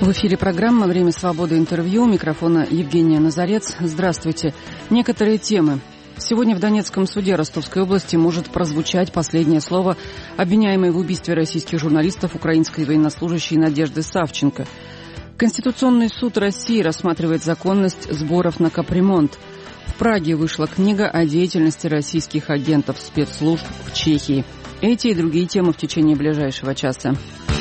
В эфире программа «Время свободы. Интервью». У микрофона Евгения Назарец. Здравствуйте. Некоторые темы. Сегодня в Донецком суде Ростовской области может прозвучать последнее слово обвиняемой в убийстве российских журналистов украинской военнослужащей Надежды Савченко. Конституционный суд России рассматривает законность сборов на капремонт. В Праге вышла книга о деятельности российских агентов спецслужб в Чехии. Эти и другие темы в течение ближайшего часа.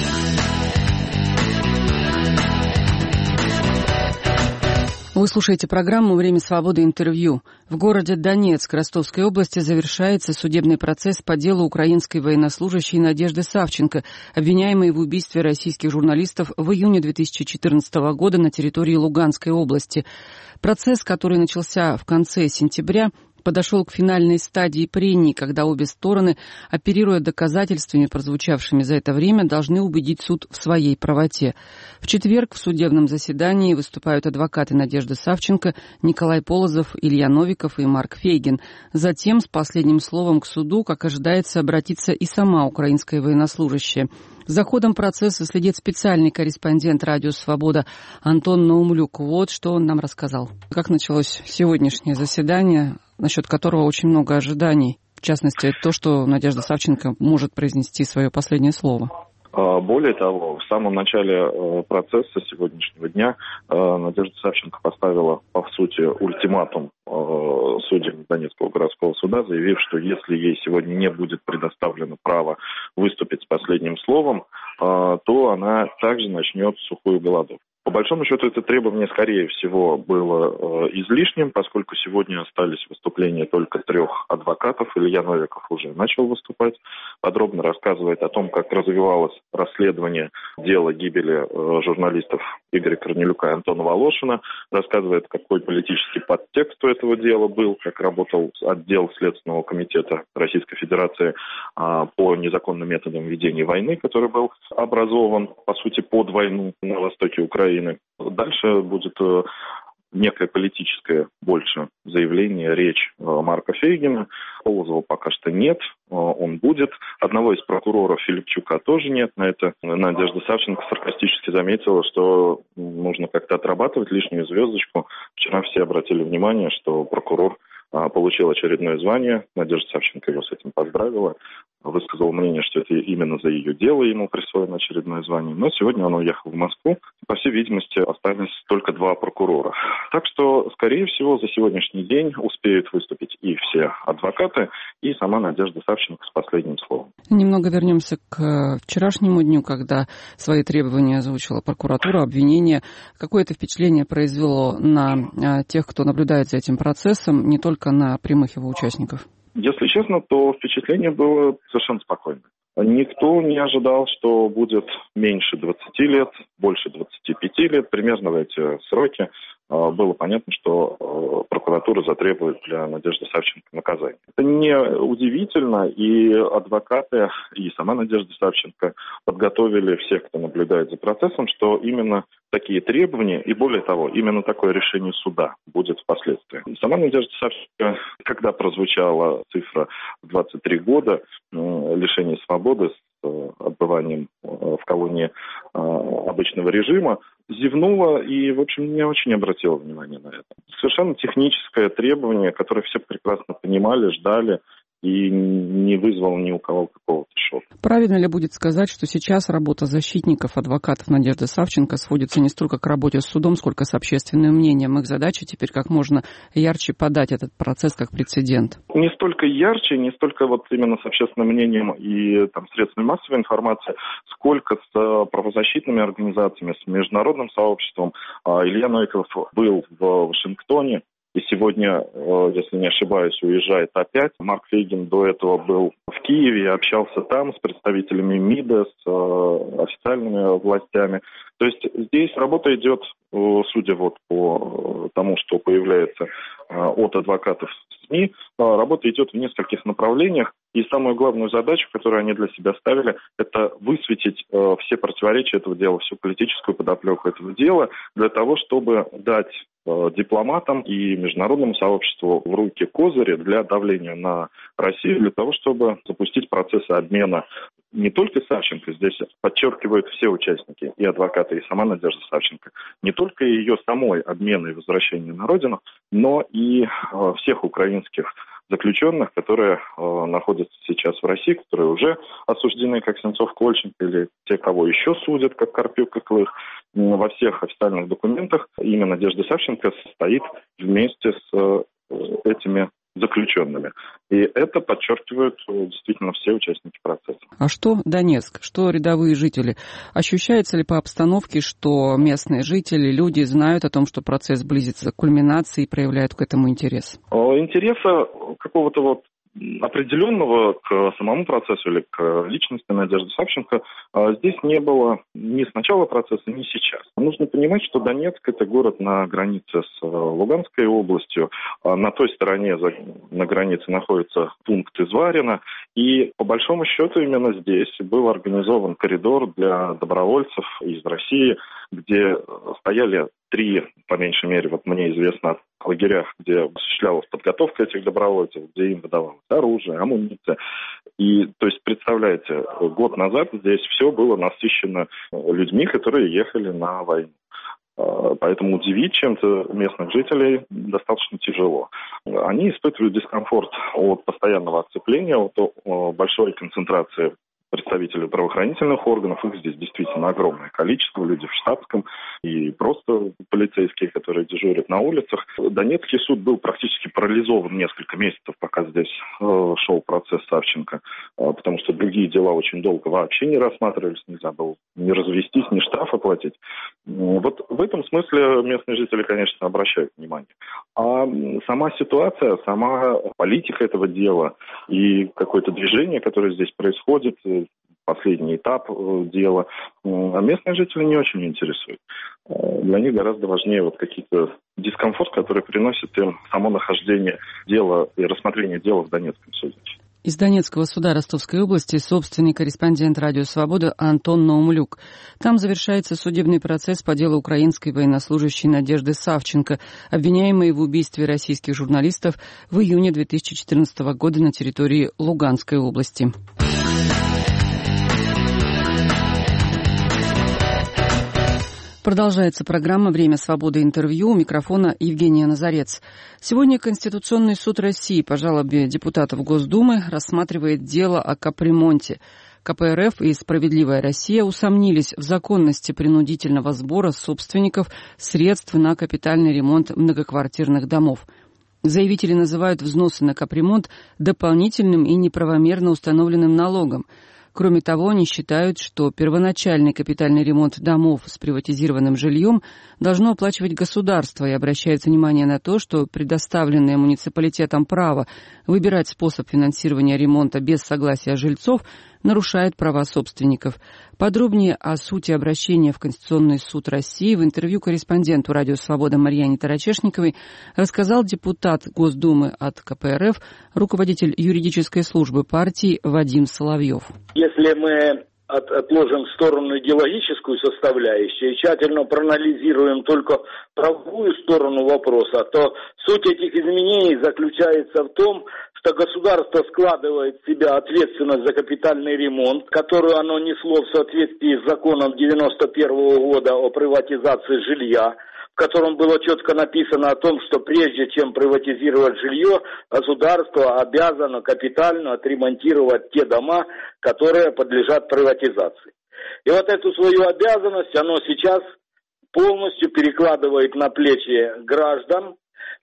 Вы слушаете программу «Время свободы. Интервью». В городе Донецк Ростовской области завершается судебный процесс по делу украинской военнослужащей Надежды Савченко, обвиняемой в убийстве российских журналистов в июне 2014 года на территории Луганской области. Процесс, который начался в конце сентября, подошел к финальной стадии прений, когда обе стороны, оперируя доказательствами, прозвучавшими за это время, должны убедить суд в своей правоте. В четверг в судебном заседании выступают адвокаты Надежды Савченко Николай Полозов, Илья Новиков и Марк Фейгин. Затем с последним словом к суду, как ожидается, обратится и сама украинская военнослужащая. За ходом процесса следит специальный корреспондент «Радио Свобода» Антон Наумлюк. Вот что он нам рассказал. Как началось сегодняшнее заседание, насчет которого очень много ожиданий. В частности, то, что Надежда Савченко может произнести свое последнее слово. Более того, в самом начале процесса сегодняшнего дня Надежда Савченко поставила, по сути, ультиматум судьям Донецкого городского суда, заявив, что если ей сегодня не будет предоставлено право выступить с последним словом, то она также начнет сухую голодовку. По большому счету, это требование, скорее всего, было излишним, поскольку сегодня остались выступления только 3 адвокатов. Илья Новиков уже начал выступать, подробно рассказывает о том, как развивалось расследование дела гибели журналистов Игоря Корнелюка и Антона Волошина, рассказывает, какой политический подтекст у этого дела был, как работал отдел Следственного комитета Российской Федерации по незаконным методам ведения войны, который был образован, по сути, под войну на востоке Украины. Дальше будет некое политическое больше заявление, речь Марка Фейгина. Полозова пока что нет, он будет. Одного из прокуроров Филипчука тоже нет. На это Надежда Савченко саркастически заметила, что нужно как-то отрабатывать лишнюю звездочку. Вчера все обратили внимание, что прокурор получил очередное звание. Надежда Савченко его с этим поздравила. Высказал мнение, что это именно за ее дело ему присвоено очередное звание. Но сегодня он уехал в Москву. По всей видимости, остались только 2 прокурора. Так что, скорее всего, за сегодняшний день успеют выступить и все адвокаты, и сама Надежда Савченко с последним словом. Немного вернемся к вчерашнему дню, когда свои требования озвучила прокуратура, обвинение. Какое это впечатление произвело на тех, кто наблюдает за этим процессом, не только на прямых его участников? Если честно, то впечатление было совершенно спокойное. Никто не ожидал, что будет меньше 20 лет, больше 25 лет, примерно в эти сроки. Было понятно, что прокуратура затребует для Надежды Савченко наказание. Это не удивительно, и адвокаты, и сама Надежда Савченко подготовили всех, кто наблюдает за процессом, что именно такие требования, и более того, именно такое решение суда будет впоследствии. И сама Надежда Савченко, когда прозвучала цифра 23 года лишения свободы с отбыванием в колонии обычного режима, зевнула и, в общем, не очень обратила внимания на это. Совершенно техническое требование, которое все прекрасно понимали, ждали, и не вызвало ни у кого какого-то шока. Правильно ли будет сказать, что сейчас работа защитников, адвокатов Надежды Савченко сводится не столько к работе с судом, сколько с общественным мнением? Их задача теперь как можно ярче подать этот процесс как прецедент. Не столько ярче, не столько вот именно с общественным мнением и средствами массовой информации, сколько с правозащитными организациями, с международным сообществом. Илья Новиков был в Вашингтоне. И сегодня, если не ошибаюсь, уезжает опять. Марк Фейгин до этого был в Киеве, общался там с представителями МИДа, с официальными властями. То есть здесь работа идет, судя по тому, что появляется от адвокатов СМИ, работа идет в нескольких направлениях. И самую главную задачу, которую они для себя ставили, это высветить все противоречия этого дела, всю политическую подоплеку этого дела, для того, чтобы дать дипломатам и международному сообществу в руки козыри для давления на Россию, для того, чтобы запустить процессы обмена не только Савченко, здесь подчеркивают все участники, и адвокаты, и сама Надежда Савченко, не только ее самой обмена и возвращения на родину, но и всех украинских заключенных, которые находятся сейчас в России, которые уже осуждены, как Сенцов-Кольченко, или те, кого еще судят, как Карпюк и Клых. Во всех официальных документах имя Надежды Савченко стоит вместе с этими заключенными. И это подчеркивают действительно все участники процесса. А что Донецк, что рядовые жители? Ощущается ли по обстановке, что местные жители, люди знают о том, что процесс близится к кульминации и проявляют к этому интерес? Интереса какого-то определенного к самому процессу или к личности Надежды Савченко здесь не было ни с начала процесса, ни сейчас. Нужно понимать, что Донецк – это город на границе с Луганской областью. На той стороне, на границе, находится пункт Изварина. И, по большому счету, именно здесь был организован коридор для добровольцев из России, где стояли 3, по меньшей мере, мне известно, о лагерях, где осуществлялась подготовка этих добровольцев, где им выдавалось оружие, амуниция. И, то есть, представляете, год назад здесь все было насыщено людьми, которые ехали на войну. Поэтому удивить чем-то местных жителей достаточно тяжело. Они испытывают дискомфорт от постоянного отцепления, от большой концентрации представителей правоохранительных органов. Их здесь действительно огромное количество, люди в штатском и просто полицейские, которые дежурят на улицах. Донецкий суд был практически парализован несколько месяцев, пока здесь шел процесс Савченко, потому что другие дела очень долго вообще не рассматривались, нельзя было ни развестись, ни штраф оплатить. Вот в этом смысле местные жители, конечно, обращают внимание. А сама ситуация, сама политика этого дела и какое-то движение, которое здесь происходит, последний этап дела, местные жители не очень интересуют. Для них гораздо важнее какие-то дискомфорт, который приносит им само нахождение дела и рассмотрение дела в Донецком суде. Из Донецкого суда Ростовской области собственный корреспондент «Радио Свобода» Антон Наумлюк. Там завершается судебный процесс по делу украинской военнослужащей Надежды Савченко, обвиняемой в убийстве российских журналистов в июне 2014 года на территории Луганской области. Продолжается программа «Время свободы. Интервью». У микрофона Евгения Назарец. Сегодня Конституционный суд России по жалобе депутатов Госдумы рассматривает дело о капремонте. КПРФ и «Справедливая Россия» усомнились в законности принудительного сбора собственников средств на капитальный ремонт многоквартирных домов. Заявители называют взносы на капремонт дополнительным и неправомерно установленным налогом. Кроме того, они считают, что первоначальный капитальный ремонт домов с приватизированным жильем должно оплачивать государство, и обращают внимание на то, что предоставленное муниципалитетам право выбирать способ финансирования ремонта без согласия жильцов нарушает права собственников. Подробнее о сути обращения в Конституционный суд России в интервью корреспонденту «Радио Свобода» Марьяне Тарачешниковой рассказал депутат Госдумы от КПРФ, руководитель юридической службы партии Вадим Соловьев. Если мы отложим в сторону идеологическую составляющую и тщательно проанализируем только правовую сторону вопроса, то суть этих изменений заключается в том, что государство складывает в себя ответственность за капитальный ремонт, которую оно несло в соответствии с законом 1991 года о приватизации жилья, в котором было четко написано о том, что прежде чем приватизировать жилье, государство обязано капитально отремонтировать те дома, которые подлежат приватизации. И вот эту свою обязанность оно сейчас полностью перекладывает на плечи граждан,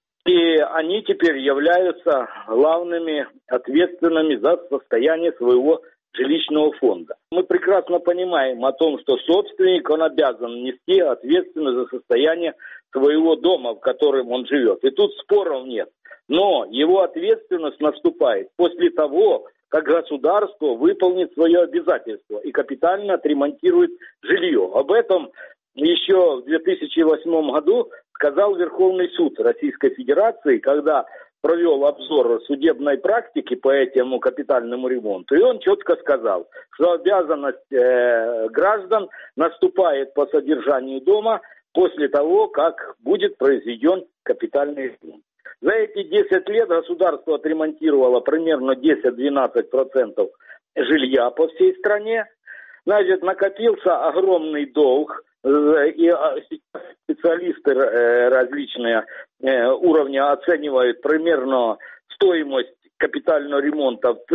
и они теперь являются главными ответственными за состояние своего жилищного фонда. Мы прекрасно понимаем о том, что собственник, он обязан нести ответственность за состояние своего дома, в котором он живет. И тут споров нет. Но его ответственность наступает после того, как государство выполнит свое обязательство и капитально отремонтирует жилье. Об этом еще в 2008 году сказал Верховный суд Российской Федерации, когда провел обзор судебной практики по этому капитальному ремонту. И он четко сказал, что обязанность граждан наступает по содержанию дома после того, как будет произведен капитальный ремонт. За эти 10 лет государство отремонтировало примерно 10-12% жилья по всей стране. Значит, накопился огромный долг, и специалисты различные уровня оценивают примерно стоимость капитального ремонта в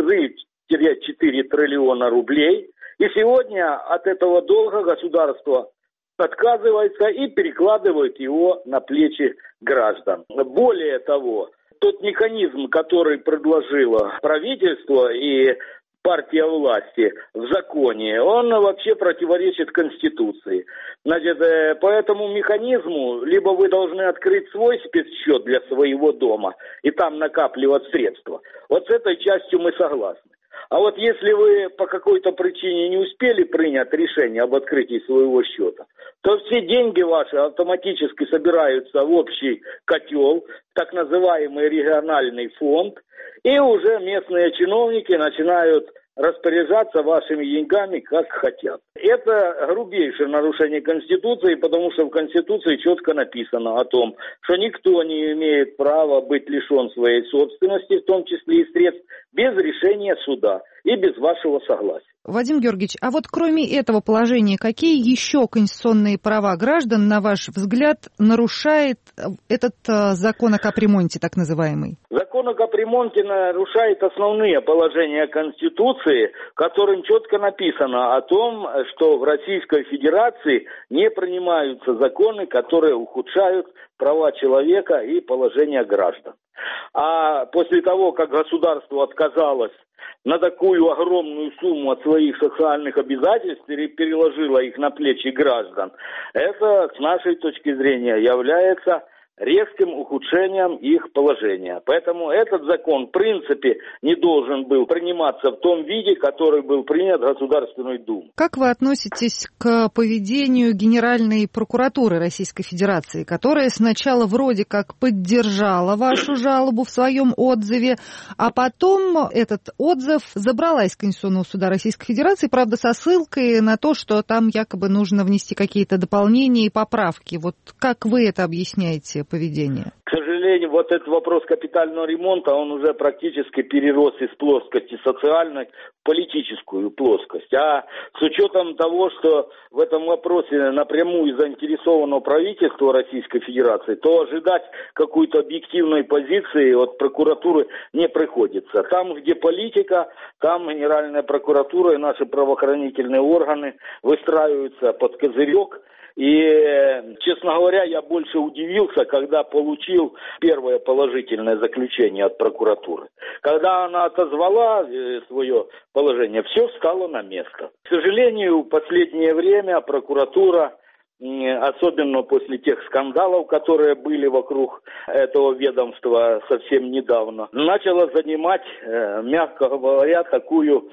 3-4 триллиона рублей. И сегодня от этого долга государство отказывается и перекладывает его на плечи граждан. Более того, тот механизм, который предложило правительство и партия власти в законе, он вообще противоречит Конституции. Значит, по этому механизму либо вы должны открыть свой спецсчет для своего дома и там накапливать средства. Вот с этой частью мы согласны. А вот если вы по какой-то причине не успели принять решение об открытии своего счета, то все деньги ваши автоматически собираются в общий котел, так называемый региональный фонд, и уже местные чиновники начинают распоряжаться вашими деньгами как хотят. Это грубейшее нарушение Конституции, потому что в Конституции четко написано о том, что никто не имеет права быть лишен своей собственности, в том числе и средств, без решения суда и без вашего согласия. Вадим Георгиевич, а вот кроме этого положения, какие еще конституционные права граждан, на ваш взгляд, нарушает этот закон о капремонте, так называемый? Закон о капремонте нарушает основные положения Конституции, в котором четко написано о том, что в Российской Федерации не принимаются законы, которые ухудшают права человека и положение граждан. А после того, как государство отказалось на такую огромную сумму от своих социальных обязательств и переложило их на плечи граждан, это, с нашей точки зрения, является резким ухудшением их положения. Поэтому этот закон, в принципе, не должен был приниматься в том виде, который был принят Государственной Думой. Как вы относитесь к поведению Генеральной прокуратуры Российской Федерации, которая сначала вроде как поддержала вашу жалобу в своем отзыве, а потом этот отзыв забрала из Конституционного суда Российской Федерации, правда, со ссылкой на то, что там якобы нужно внести какие-то дополнения и поправки. Вот как вы это объясняете? Поведение? К сожалению, вот этот вопрос капитального ремонта, он уже практически перерос из плоскости социальной в политическую плоскость. А с учетом того, что в этом вопросе напрямую заинтересовано правительство Российской Федерации, то ожидать какой-то объективной позиции от прокуратуры не приходится. Там, где политика, там Генеральная прокуратура и наши правоохранительные органы выстраиваются под козырек. И, честно говоря, я больше удивился, когда получил первое положительное заключение от прокуратуры. Когда она отозвала свое положение, все встало на место. К сожалению, в последнее время прокуратура, особенно после тех скандалов, которые были вокруг этого ведомства совсем недавно, начала занимать, мягко говоря, такую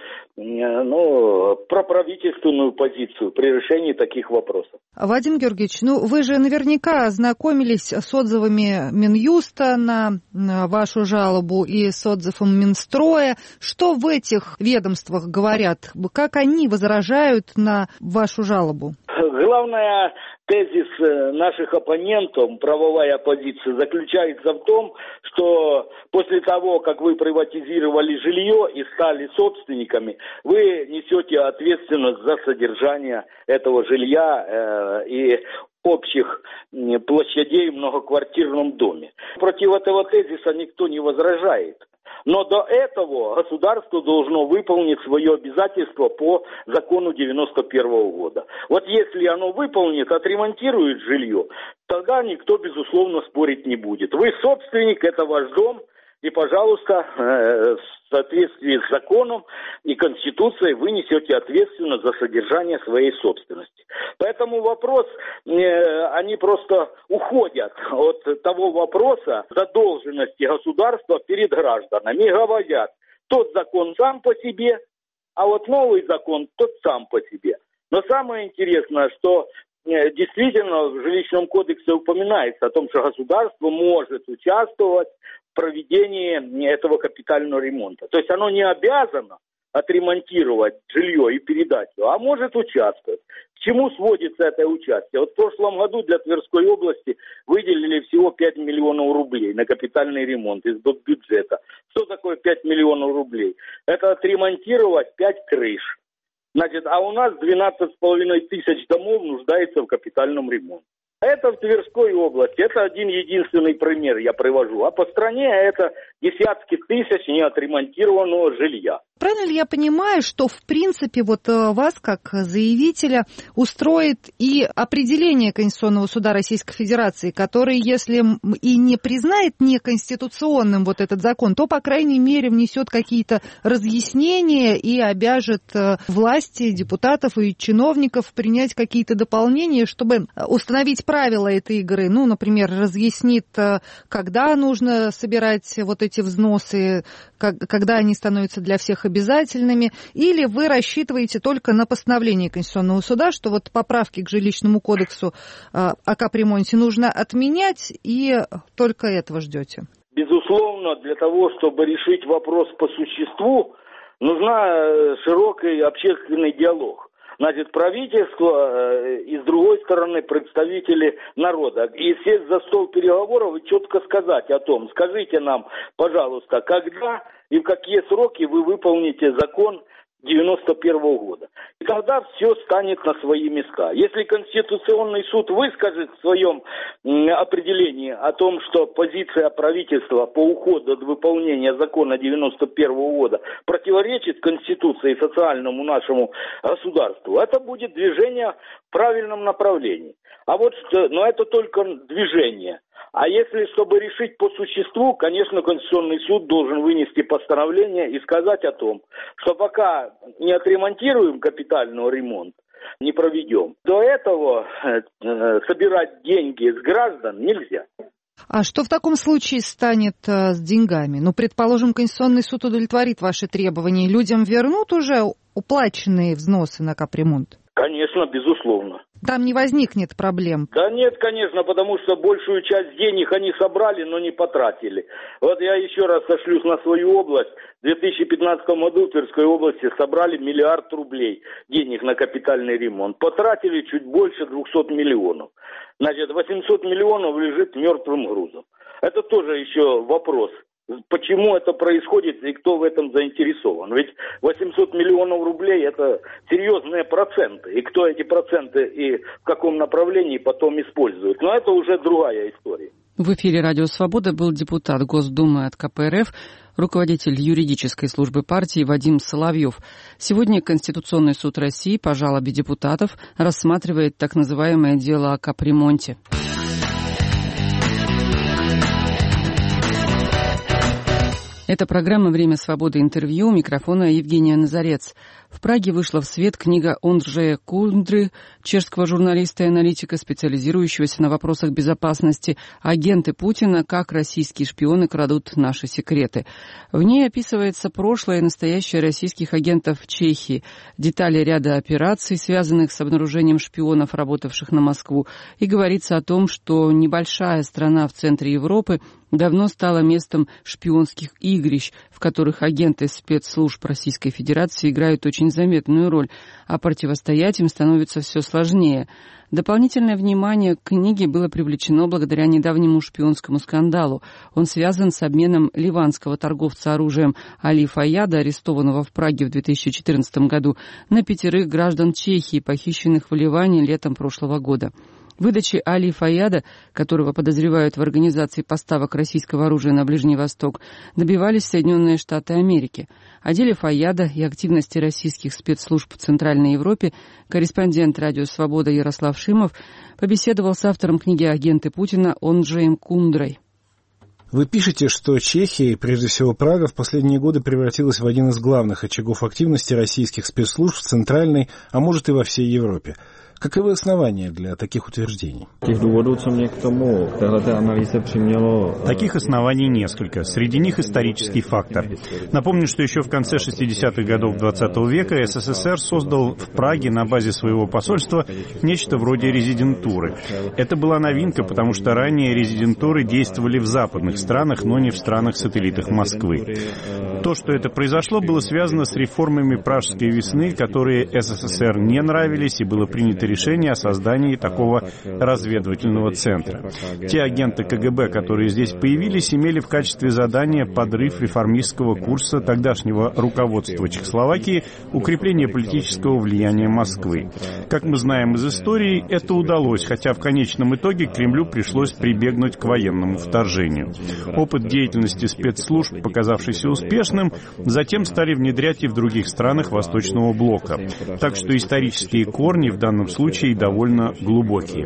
проправительственную позицию при решении таких вопросов. Вадим Георгиевич, вы же наверняка ознакомились с отзывами Минюста на вашу жалобу и с отзывом Минстроя. Что в этих ведомствах говорят? Как они возражают на вашу жалобу? Главная тезис наших оппонентов, правовая оппозиция, заключается в том, что после того, как вы приватизировали жилье и стали собственниками, вы несете ответственность за содержание этого жилья и общих площадей в многоквартирном доме. Против этого тезиса никто не возражает. Но до этого государство должно выполнить свое обязательство по закону 91 года. Вот если оно выполнит, отремонтирует жилье, тогда никто, безусловно, спорить не будет. Вы собственник, это ваш дом, и, пожалуйста, в соответствии с законом и Конституцией вы несете ответственность за содержание своей собственности. Поэтому вопрос, они просто уходят от того вопроса задолженности государства перед гражданами и говорят, тот закон сам по себе, а вот новый закон тот сам по себе. Но самое интересное, что действительно в жилищном кодексе упоминается о том, что государство может участвовать в проведении этого капитального ремонта. То есть оно не обязано, отремонтировать жилье и передать его, а может участвовать. К чему сводится это участие? Вот в прошлом году для Тверской области выделили всего 5 миллионов рублей на капитальный ремонт из бюджета. Что такое 5 миллионов рублей? Это отремонтировать 5 крыш. Значит, а у нас 12,5 тысяч домов нуждается в капитальном ремонте. Это в Тверской области. Это один единственный пример я привожу. А по стране это десятки тысяч неотремонтированного жилья. Правильно ли я понимаю, что в принципе вот вас, как заявителя, устроит и определение Конституционного суда Российской Федерации, который, если и не признает неконституционным вот этот закон, то, по крайней мере, внесет какие-то разъяснения и обяжет власти, депутатов и чиновников принять какие-то дополнения, чтобы установить правила этой игры. Ну, например, разъяснит, когда нужно собирать вот эти взносы, когда они становятся для всех обязательными, или вы рассчитываете только на постановление Конституционного суда, что вот поправки к жилищному кодексу о капремонте нужно отменять, и только этого ждете? Безусловно, для того, чтобы решить вопрос по существу, нужна широкий общественный диалог. Значит, правительство и, с другой стороны, представители народа. И сесть за стол переговоров и четко сказать о том, скажите нам, пожалуйста, когда и в какие сроки вы выполните закон 91-го года. И тогда все станет на свои места. Если Конституционный суд выскажет в своем определении о том, что позиция правительства по уходу от выполнения закона 91-го года противоречит Конституции и социальному нашему государству, это будет движение в правильном направлении. А вот, но это только движение. А если, чтобы решить по существу, конечно, Конституционный суд должен вынести постановление и сказать о том, что пока не отремонтируем капитальный ремонт, не проведем, до этого собирать деньги с граждан нельзя. А что в таком случае станет с деньгами? Ну, предположим, Конституционный суд удовлетворит ваши требования, людям вернут уже уплаченные взносы на капремонт? Конечно, безусловно. Там не возникнет проблем? Да нет, конечно, потому что большую часть денег они собрали, но не потратили. Вот я еще раз сошлюсь на свою область. В 2015 году в Тверской области собрали 1 миллиард рублей денег на капитальный ремонт. Потратили чуть больше 200 миллионов. Значит, 800 миллионов лежит мертвым грузом. Это тоже еще вопрос. Почему это происходит и кто в этом заинтересован? Ведь 800 миллионов рублей – это серьезные проценты. И кто эти проценты и в каком направлении потом использует? Но это уже другая история. В эфире «Радио Свобода» был депутат Госдумы от КПРФ, руководитель юридической службы партии Вадим Соловьев. Сегодня Конституционный суд России по жалобе депутатов рассматривает так называемое дело о капремонте. Это программа «Время свободы. Интервью». У микрофона Евгения Назарец. В Праге вышла в свет книга Онджея Кундры, чешского журналиста и аналитика, специализирующегося на вопросах безопасности, «Агенты Путина. Как российские шпионы крадут наши секреты». В ней описывается прошлое и настоящее российских агентов в Чехии, детали ряда операций, связанных с обнаружением шпионов, работавших на Москву, и говорится о том, что небольшая страна в центре Европы давно стала местом шпионских игрищ, в которых агенты спецслужб Российской Федерации играют очень заметную роль, а противостоять им становится все сложнее. Дополнительное внимание к книге было привлечено благодаря недавнему шпионскому скандалу. Он связан с обменом ливанского торговца оружием Али Фаяда, арестованного в Праге в 2014 году, на 5 граждан Чехии, похищенных в Ливане летом прошлого года. Выдачи Али Фаяда, которого подозревают в организации поставок российского оружия на Ближний Восток, добивались Соединенные Штаты Америки. О деле Фаяда и активности российских спецслужб в Центральной Европе корреспондент «Радио Свобода» Ярослав Шимов побеседовал с автором книги «Агенты Путина» Онджеем Кундрой. Вы пишете, что Чехия, и прежде всего Прага, в последние годы превратилась в один из главных очагов активности российских спецслужб в Центральной, а может и во всей Европе. Каковы основания для таких утверждений? Таких оснований несколько. Среди них исторический фактор. Напомню, что еще в конце 60-х годов XX века СССР создал в Праге на базе своего посольства нечто вроде резидентуры. Это была новинка, потому что ранее резидентуры действовали в западных странах, но не в странах-сателлитах Москвы. То, что это произошло, было связано с реформами Пражской весны, которые СССР не нравились, и было принято решение о создании такого разведывательного центра. Те агенты КГБ, которые здесь появились, имели в качестве задания подрыв реформистского курса тогдашнего руководства Чехословакии, укрепление политического влияния Москвы. Как мы знаем из истории, это удалось, хотя в конечном итоге Кремлю пришлось прибегнуть к военному вторжению. Опыт деятельности спецслужб, показавшийся успешным, затем стали внедрять и в других странах Восточного блока. Так что исторические корни в данном случае довольно глубокие.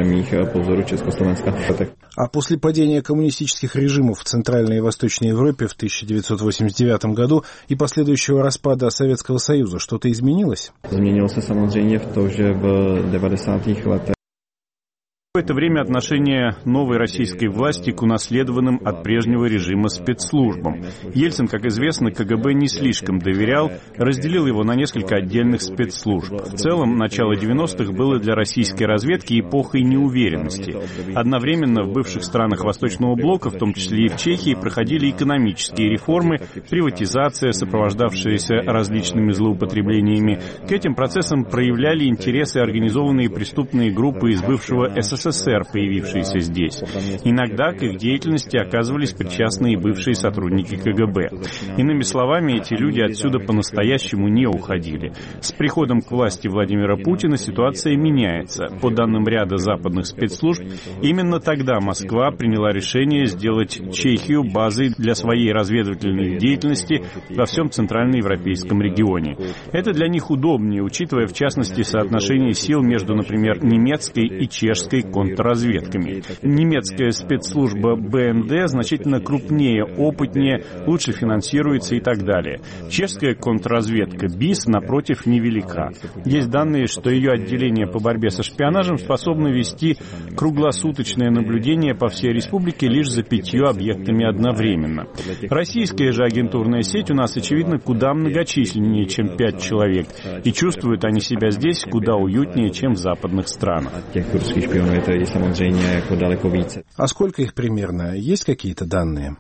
А после падения коммунистических режимов в Центральной и Восточной Европе в 1989 году и последующего распада Советского Союза что-то изменилось? Изменилось, samozřejmě, в то, что в 90-х годах. В это время отношение новой российской власти к унаследованным от прежнего режима спецслужбам. Ельцин, как известно, КГБ не слишком доверял, разделил его на несколько отдельных спецслужб. В целом, начало 90-х было для российской разведки эпохой неуверенности. Одновременно в бывших странах Восточного блока, в том числе и в Чехии, проходили экономические реформы, приватизация, сопровождавшаяся различными злоупотреблениями. К этим процессам проявляли интересы организованные преступные группы из бывшего СССР, появившиеся здесь. Иногда к их деятельности оказывались причастны и бывшие сотрудники КГБ. Иными словами, эти люди отсюда по-настоящему не уходили. С приходом к власти Владимира Путина ситуация меняется. По данным ряда западных спецслужб, именно тогда Москва приняла решение сделать Чехию базой для своей разведывательной деятельности во всем центральноевропейском регионе. Это для них удобнее, учитывая в частности соотношение сил между, например, немецкой и чешской контрразведками. Немецкая спецслужба БНД значительно крупнее, опытнее, лучше финансируется и так далее. Чешская контрразведка БИС, напротив, невелика. Есть данные, что ее отделение по борьбе со шпионажем способно вести круглосуточное наблюдение по всей республике лишь за 5 объектами одновременно. Российская же агентурная сеть у нас, очевидно, куда многочисленнее, чем 5 человек. И чувствуют они себя здесь куда уютнее, чем в западных странах. Это и samozřejmě jako daleko více. А сколько их примерно? Есть какие-то данные?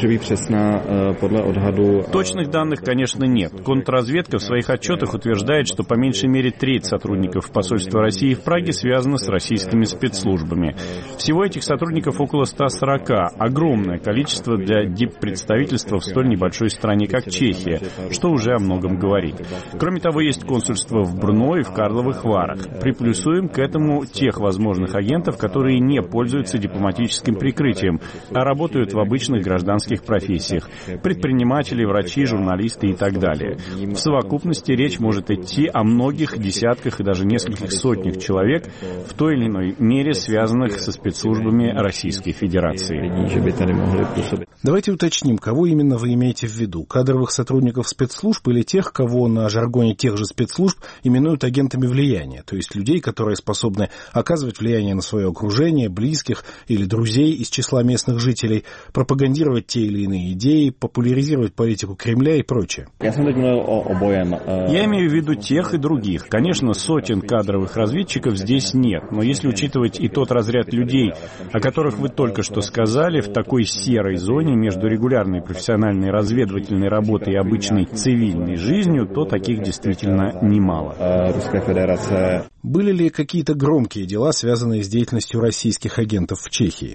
Точных данных, конечно, нет. Контрразведка в своих отчетах утверждает, что по меньшей мере треть сотрудников посольства России в Праге связана с российскими спецслужбами. Всего этих сотрудников около 140. Огромное количество для диппредставительства в столь небольшой стране, как Чехия, что уже о многом говорит. Кроме того, есть консульство в Брно и в Карловых Варах. Приплюсуем к этому тех возможных агентов, которые не пользуются дипломатическим прикрытием, а работают в обычных гражданских профессиях. Предприниматели, врачи, журналисты и так далее. В совокупности речь может идти о многих десятках и даже нескольких сотнях человек, в той или иной мере связанных со спецслужбами Российской Федерации. Давайте уточним, кого именно вы имеете в виду? Кадровых сотрудников спецслужб или тех, кого на жаргоне тех же спецслужб именуют агентами влияния, то есть людей, которые способны оказывать влияние на свое окружение, близких или друзей из числа местных жителей, пропагандировать те или иные идеи, популяризировать политику Кремля и прочее. Я имею в виду тех и других. Конечно, сотен кадровых разведчиков здесь нет, но если учитывать и тот разряд людей, о которых вы только что сказали, в такой серой зоне между регулярной профессиональной разведывательной работой и обычной цивильной жизнью, то таких действительно немало. Были ли какие-то громкие дела, связанные с деятельностью российских агентов в Чехии?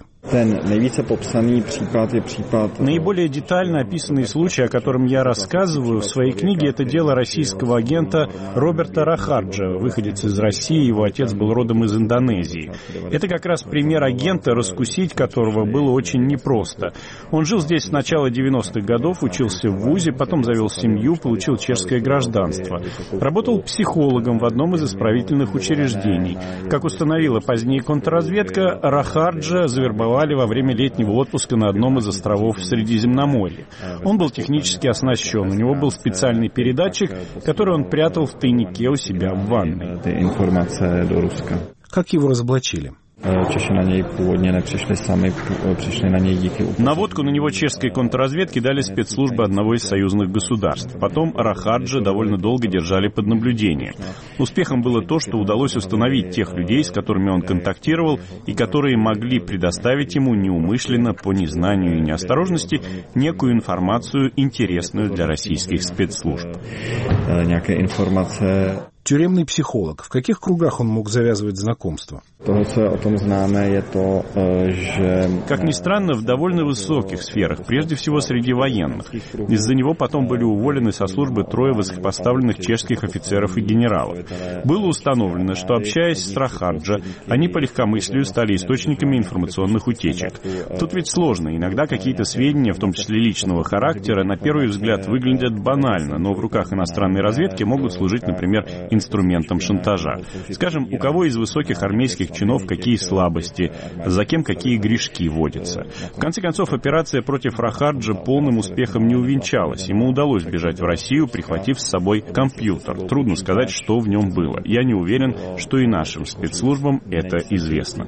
Наиболее детально описанный случай, о котором я рассказываю в своей книге, это дело российского агента Роберта Рахарджа, выходец из России, его отец был родом из Индонезии. Это как раз пример агента, раскусить которого было очень непросто. Он жил здесь с начала 90-х годов, учился в вузе, потом завел семью, получил чешское гражданство. Работал психологом в одном из исправительных учреждений. Как установила позднее контрразведка, Рахарджа завербовал существовали во время летнего отпуска на одном из островов в Средиземноморье. Он был технически оснащен, у него был специальный передатчик, который он прятал в тайнике у себя в ванной. Как его разоблачили? Наводку на него чешской контрразведки дали спецслужбы одного из союзных государств. Потом Рахарджа довольно долго держали под наблюдением. Успехом было то, что удалось установить тех людей, с которыми он контактировал, и которые могли предоставить ему неумышленно, по незнанию и неосторожности, некую информацию, интересную для российских спецслужб. Тюремный психолог. В каких кругах он мог завязывать знакомства? Как ни странно, в довольно высоких сферах, прежде всего среди военных. Из-за него потом были уволены со службы 3 высокопоставленных чешских офицеров и генералов. Было установлено, что, общаясь с Рахарджа, они по легкомыслию стали источниками информационных утечек. Тут ведь сложно. Иногда какие-то сведения, в том числе личного характера, на первый взгляд выглядят банально, но в руках иностранной разведки могут служить, например, инструментом шантажа. Скажем, у кого из высоких армейских чинов какие слабости, за кем какие грешки водятся. В конце концов, операция против Рахарджа полным успехом не увенчалась. Ему удалось бежать в Россию, прихватив с собой компьютер. Трудно сказать, что в нем было. Я не уверен, что и нашим спецслужбам это известно.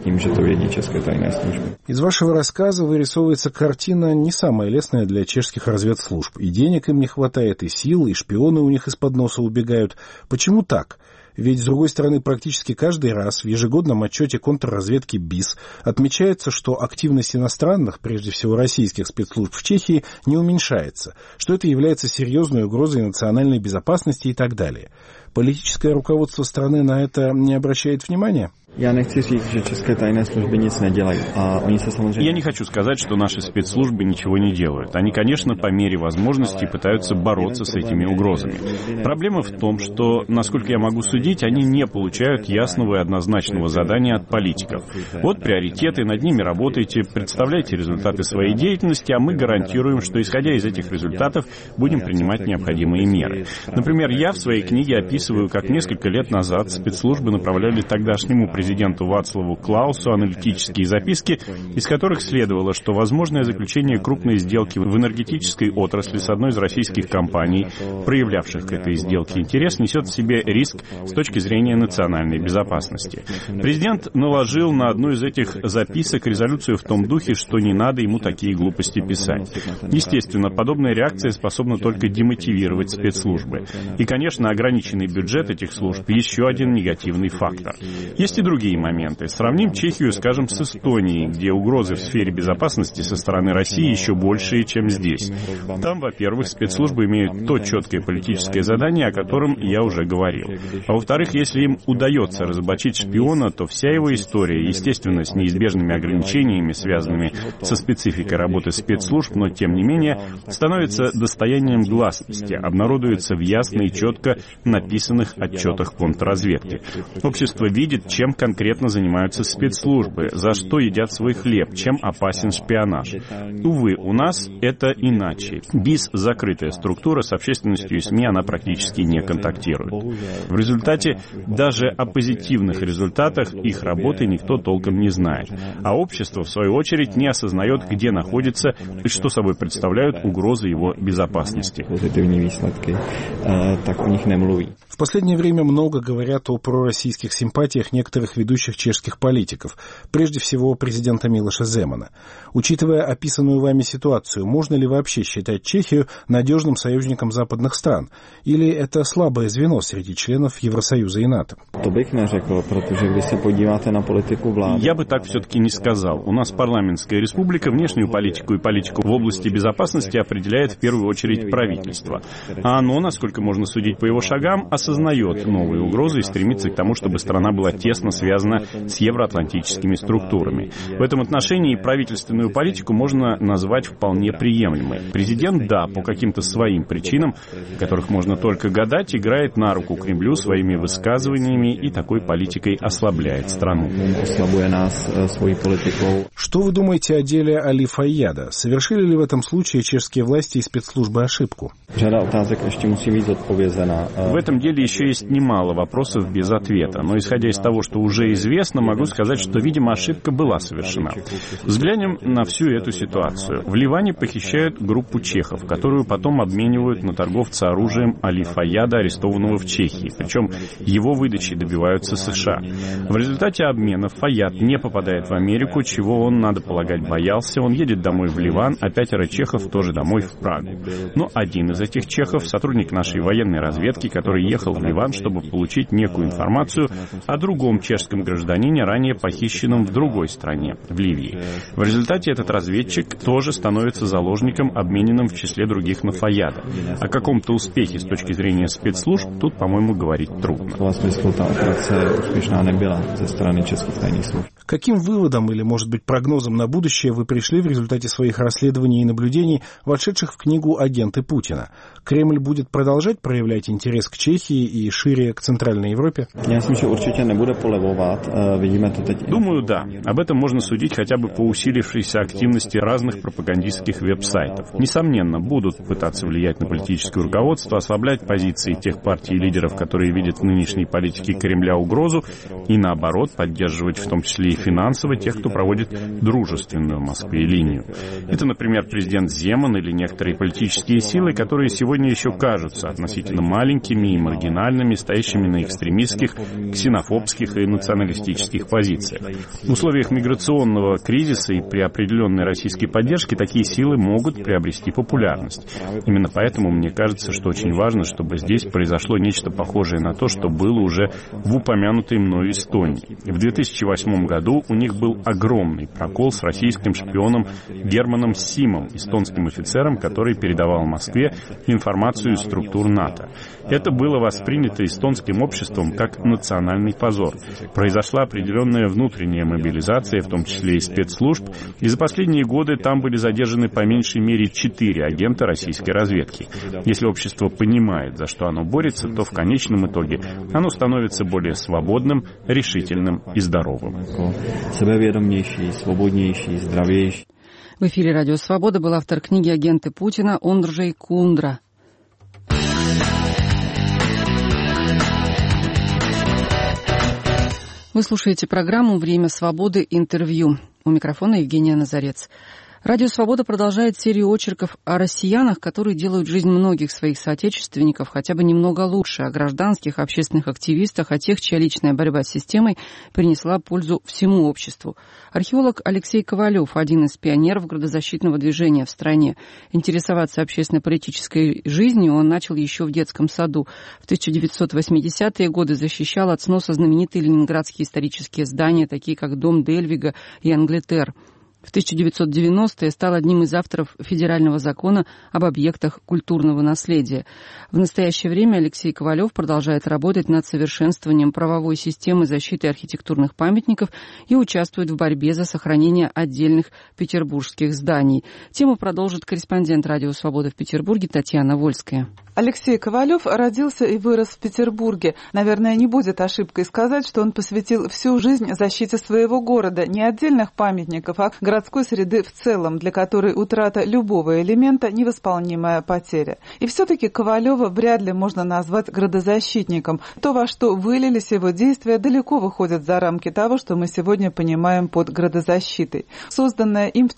Из вашего рассказа вырисовывается картина не самая лестная для чешских разведслужб. И денег им не хватает, и сил, и шпионы у них из-под носа убегают. Почему так? Ведь, с другой стороны, практически каждый раз в ежегодном отчете контрразведки БИС отмечается, что активность иностранных, прежде всего российских спецслужб в Чехии, не уменьшается, что это является серьезной угрозой национальной безопасности и так далее. Политическое руководство страны на это не обращает внимания? Я не хочу сказать, что наши спецслужбы ничего не делают. Они, конечно, по мере возможности пытаются бороться с этими угрозами. Проблема в том, что, насколько я могу судить, они не получают ясного и однозначного задания от политиков. Вот приоритеты, над ними работайте, представляйте результаты своей деятельности, а мы гарантируем, что, исходя из этих результатов, будем принимать необходимые меры. Например, я в своей книге описываю, как несколько лет назад спецслужбы направляли тогдашнему президенту Вацлаву Клаусу аналитические записки, из которых следовало, что возможное заключение крупной сделки в энергетической отрасли с одной из российских компаний, проявлявших к этой сделке интерес, несет в себе риск с точки зрения национальной безопасности. Президент наложил на одну из этих записок резолюцию в том духе, что не надо ему такие глупости писать. Естественно, подобная реакция способна только демотивировать спецслужбы. И, конечно, ограниченный бюджет этих служб – еще один негативный фактор. Есть и другие моменты. Сравним Чехию, скажем, с Эстонией, где угрозы в сфере безопасности со стороны России еще большие, чем здесь. Там, во-первых, спецслужбы имеют то четкое политическое задание, о котором я уже говорил. А во-вторых, если им удается разоблачить шпиона, то вся его история, естественно, с неизбежными ограничениями, связанными со спецификой работы спецслужб, но, тем не менее, становится достоянием гласности, обнародуется в ясно и четко написанных отчетах контрразведки. Общество видит, чем конкретно занимаются спецслужбы, за что едят свой хлеб, чем опасен шпионаж. Увы, у нас это иначе. БИС – закрытая структура, с общественностью и СМИ она практически не контактирует. В результате даже о позитивных результатах их работы никто толком не знает. А общество, в свою очередь, не осознает, где находится и что собой представляют угрозы его безопасности. В последнее время много говорят о пророссийских симпатиях некоторых ведущих чешских политиков, прежде всего президента Милоша Земана. Учитывая описанную вами ситуацию, можно ли вообще считать Чехию надежным союзником западных стран? Или это слабое звено среди членов Евросоюза и НАТО? Я бы так все-таки не сказал. У нас парламентская республика, внешнюю политику и политику в области безопасности определяет в первую очередь правительство. А оно, насколько можно судить по его шагам, осознает новые угрозы и стремится к тому, чтобы страна была тесно связана с евроатлантическими структурами. В этом отношении правительственную политику можно назвать вполне приемлемой. Президент, да, по каким-то своим причинам, о которых можно только гадать, играет на руку Кремлю своими высказываниями и такой политикой ослабляет страну. Что вы думаете о деле Али Файяда? Совершили ли в этом случае чешские власти и спецслужбы ошибку? В этом деле еще есть немало вопросов без ответа. Но исходя из того, что уже известно, могу сказать, что, видимо, ошибка была совершена. Взглянем на всю эту ситуацию. В Ливане похищают группу чехов, которую потом обменивают на торговца оружием Али Фаяда, арестованного в Чехии. Причем его выдачи добиваются США. В результате обмена Фаяд не попадает в Америку, чего он, надо полагать, боялся. Он едет домой в Ливан, а 5 чехов тоже домой в Прагу. Но один из этих чехов, сотрудник нашей военной разведки, который ехал в Ливан, чтобы получить некую информацию о другом чешском гражданине, ранее похищенном в другой стране, в Ливии. В результате этот разведчик тоже становится заложником, обмененным в числе других на Фаяда. О каком-то успехе с точки зрения спецслужб тут, по-моему, говорить трудно. Каким выводом или, может быть, прогнозом на будущее вы пришли в результате своих расследований и наблюдений, вошедших в книгу «Агенты Путина»? Кремль будет продолжать проявлять интерес к Чехии и шире к Центральной Европе? Думаю, да. Об этом можно судить хотя бы по усилившейся активности разных пропагандистских веб-сайтов. Несомненно, будут пытаться влиять на политическое руководство, ослаблять позиции тех партий и лидеров, которые видят в нынешней политике Кремля угрозу, и наоборот, поддерживать в том числе и финансово тех, кто проводит дружественную Москве линию. Это, например, президент Земан или некоторые политические силы, которые сегодня еще кажутся относительно маленькими и маргинальными, стоящими на экстремистских, ксенофобских и националистических позициях. В условиях миграционного кризиса и при определенной российской поддержке такие силы могут приобрести популярность. Именно поэтому мне кажется, что очень важно, чтобы здесь произошло нечто похожее на то, что было уже в упомянутой мною Эстонии. В 2008 году у них был огромный прокол с российским шпионом Германом Симом, эстонским офицером, который передавал Москве информацию из структур НАТО. Это было воспринято эстонским обществом как национальный позор. Произошла определенная внутренняя мобилизация, в том числе и спецслужб, и за последние годы там были задержаны по меньшей мере 4 агента российской разведки. Если общество понимает, за что оно борется, то в конечном итоге оно становится более свободным, решительным и здоровым. В эфире «Радио Свобода» был автор книги «Агенты Путина» Ондржей Кундра. Вы слушаете программу «Время свободы. Интервью». У микрофона Евгения Назарец. Радио «Свобода» продолжает серию очерков о россиянах, которые делают жизнь многих своих соотечественников хотя бы немного лучше, о гражданских, общественных активистах, о тех, чья личная борьба с системой принесла пользу всему обществу. Археолог Алексей Ковалев, один из пионеров градозащитного движения в стране. Интересоваться общественно-политической жизнью он начал еще в детском саду. В 1980-е годы защищал от сноса знаменитые ленинградские исторические здания, такие как Дом Дельвига и Англетер. В 1990-е стал одним из авторов федерального закона об объектах культурного наследия. В настоящее время Алексей Ковалев продолжает работать над совершенствованием правовой системы защиты архитектурных памятников и участвует в борьбе за сохранение отдельных петербургских зданий. Тему продолжит корреспондент «Радио Свобода» в Петербурге Татьяна Вольская. Алексей Ковалев родился и вырос в Петербурге. Наверное, не будет ошибкой сказать, что он посвятил всю жизнь защите своего города, не отдельных памятников, а городской среды в целом, для которой утрата любого элемента – невосполнимая потеря. И все-таки Ковалева вряд ли можно назвать градозащитником. То, во что вылились его действия, далеко выходит за рамки того, что мы сегодня понимаем под градозащитой. Созданная им в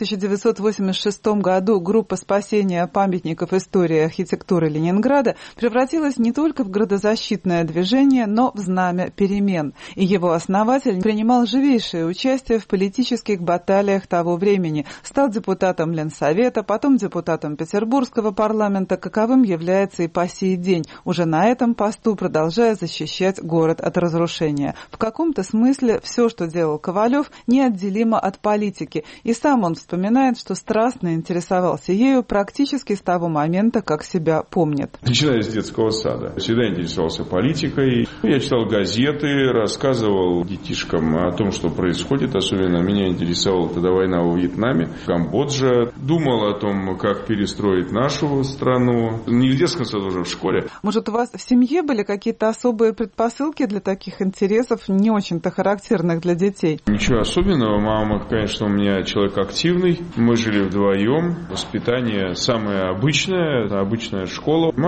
1986 году группа спасения памятников истории и архитектуры Ленинграда превратилась не только в градозащитное движение, но в знамя перемен. И его основатель принимал живейшее участие в политических баталиях того времени. Стал депутатом Ленсовета, потом депутатом Петербургского парламента, каковым является и по сей день, уже на этом посту продолжая защищать город от разрушения. В каком-то смысле все, что делал Ковалев, неотделимо от политики. И сам он вспоминает, что страстно интересовался ею практически с того момента, как себя помнит. Начиная с детского сада. Всегда интересовался политикой. Я читал газеты, рассказывал детишкам о том, что происходит. Особенно меня интересовала тогда война во Вьетнаме, Камбоджа. Думал о том, как перестроить нашу страну. Не в детском саду, уже в школе. Может, у вас в семье были какие-то особые предпосылки для таких интересов, не очень-то характерных для детей? Ничего особенного. Мама, конечно, у меня человек активный. Мы жили вдвоем. Воспитание самое обычное. Обычная школа. Мама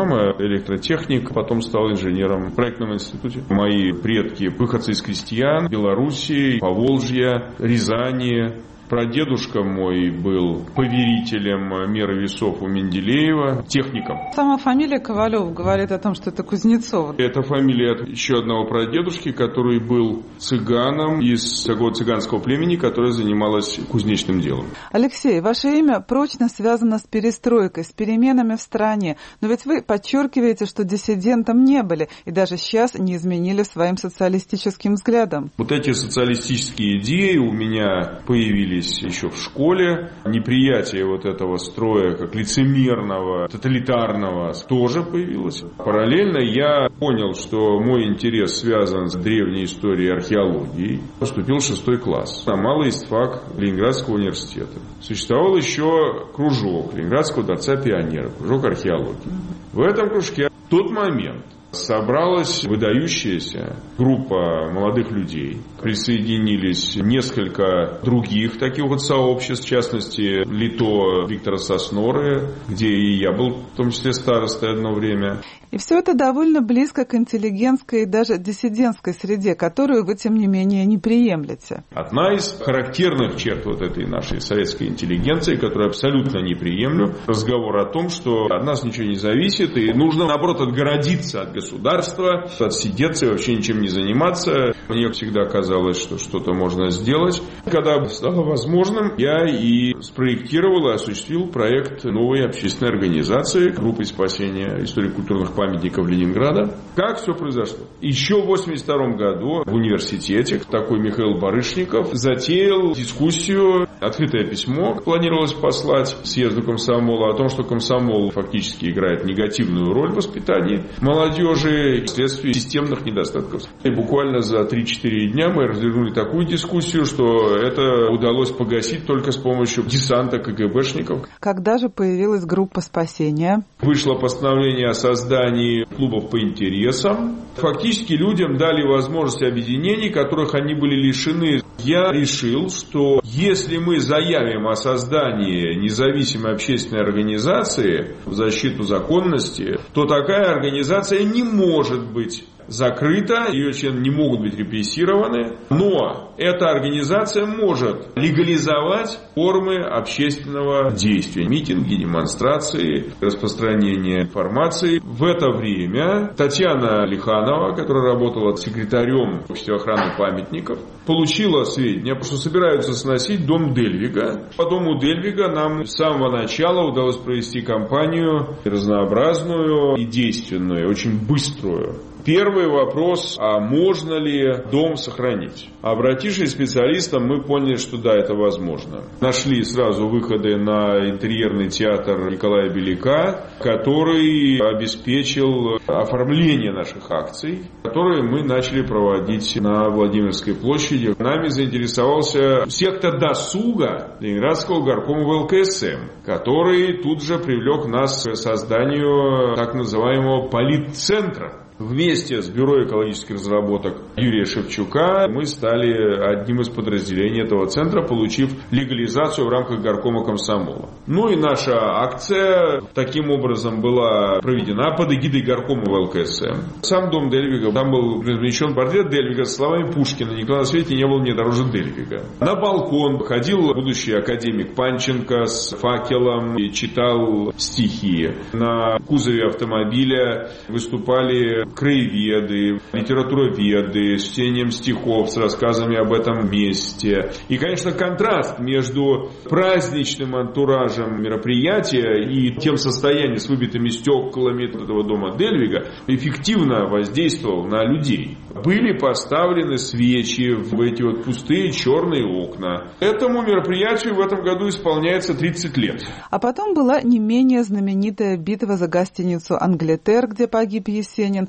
Мама электротехник, потом стала инженером в проектном институте. Мои предки выходцы из крестьян, Белоруссии, Поволжья, Рязани. Прадедушка мой был поверителем меры весов у Менделеева, техником. Сама фамилия Ковалев говорит о том, что это Кузнецов. Это фамилия от еще одного прадедушки, который был цыганом из такого цыганского племени, которое занималось кузнечным делом. Алексей, ваше имя прочно связано с перестройкой, с переменами в стране. Но ведь вы подчеркиваете, что диссидентом не были и даже сейчас не изменили своим социалистическим взглядам. Вот эти социалистические идеи у меня появились еще в школе. Неприятие вот этого строя, как лицемерного, тоталитарного, тоже появилось. Параллельно я понял, что мой интерес связан с древней историей археологии. Поступил в 6 класс на малый истфак Ленинградского университета. Существовал еще кружок Ленинградского дворца пионеров, кружок археологии. В этом кружке в тот момент собралась выдающаяся группа молодых людей. Присоединились несколько других таких вот сообществ, в частности, ЛИТО Виктора Сосноры, где и я был, в том числе, старостой одно время. И все это довольно близко к интеллигентской и даже диссидентской среде, которую вы, тем не менее, не приемлете. Одна из характерных черт вот этой нашей советской интеллигенции, которую абсолютно не приемлю, разговор о том, что от нас ничего не зависит, и нужно, наоборот, отгородиться от государства, отсидеться и вообще ничем не заниматься. Мне всегда казалось, что что-то можно сделать. Когда стало возможным, я и спроектировал и осуществил проект новой общественной организации группы спасения историко-культурных памятников Ленинграда. Как все произошло? Еще в 1982 году в университете такой Михаил Барышников затеял дискуссию, открытое письмо планировалось послать съезду комсомола о том, что комсомол фактически играет негативную роль в воспитании молодежи вследствие системных недостатков. И буквально за 3-4 дня мы развернули такую дискуссию, что это удалось погасить только с помощью десанта КГБшников. Когда же появилась группа спасения? Вышло постановление о создании клубов по интересам. Фактически людям дали возможность объединений, которых они были лишены. Я решил, что если мы заявим о создании независимой общественной организации в защиту законности, то такая организация не может быть закрыта, ее члены не могут быть репрессированы, но эта организация может легализовать формы общественного действия, митинги, демонстрации, распространение информации. В это время Татьяна Лиханова, которая работала секретарем Общества охраны памятников, получила сведения, что собираются сносить дом Дельвига. По дому Дельвига нам с самого начала удалось провести кампанию разнообразную и действенную, очень быструю. Первый вопрос, а можно ли дом сохранить? Обратившись к специалистам, мы поняли, что да, это возможно. Нашли сразу выходы на интерьерный театр Николая Беляка, который обеспечил оформление наших акций, которые мы начали проводить на Владимирской площади. Нами заинтересовался сектор досуга Ленинградского горкома ВЛКСМ, который тут же привлек нас к созданию так называемого политцентра. Вместе с Бюро экологических разработок Юрия Шевчука мы стали одним из подразделений этого центра, получив легализацию в рамках горкома комсомола. Ну и наша акция таким образом была проведена под эгидой горкома ВЛКСМ. Сам дом Дельвига, там был размещен портрет Дельвига с словами Пушкина: «Никто на свете не был мне дороже Дельвига». На балкон ходил будущий академик Панченко с факелом и читал стихи. На кузове автомобиля выступали краеведы, литературоведы с чтением стихов, с рассказами об этом месте. И, конечно, контраст между праздничным антуражем мероприятия и тем состоянием с выбитыми стеклами этого дома Дельвига эффективно воздействовал на людей. Были поставлены свечи в эти вот пустые черные окна. Этому мероприятию в этом году исполняется 30 лет. А потом была не менее знаменитая битва за гостиницу «Англетер», где погиб Есенин.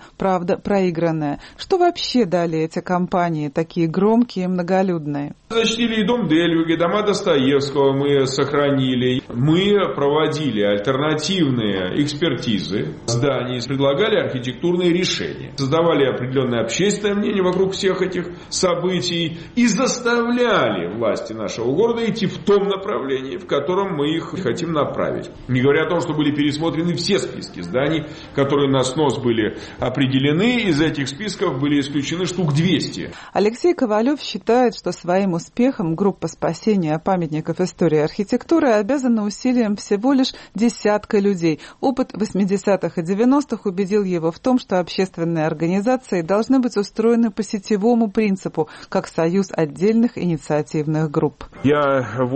правда проигранная. Что вообще дали эти кампании, такие громкие и многолюдные? Защитили и дом Дельвига, и дома Достоевского мы сохранили. Мы проводили альтернативные экспертизы зданий, предлагали архитектурные решения, создавали определенное общественное мнение вокруг всех этих событий и заставляли власти нашего города идти в том направлении, в котором мы их хотим направить. Не говоря о том, что были пересмотрены все списки зданий, которые на снос были определены, из этих списков были исключены штук 200. Алексей Ковалев считает, что своим успехом группа спасения памятников истории и архитектуры обязана усилиям всего лишь десятка людей. Опыт 80-х и 90-х убедил его в том, что общественные организации должны быть устроены по сетевому принципу, как союз отдельных инициативных групп. Я в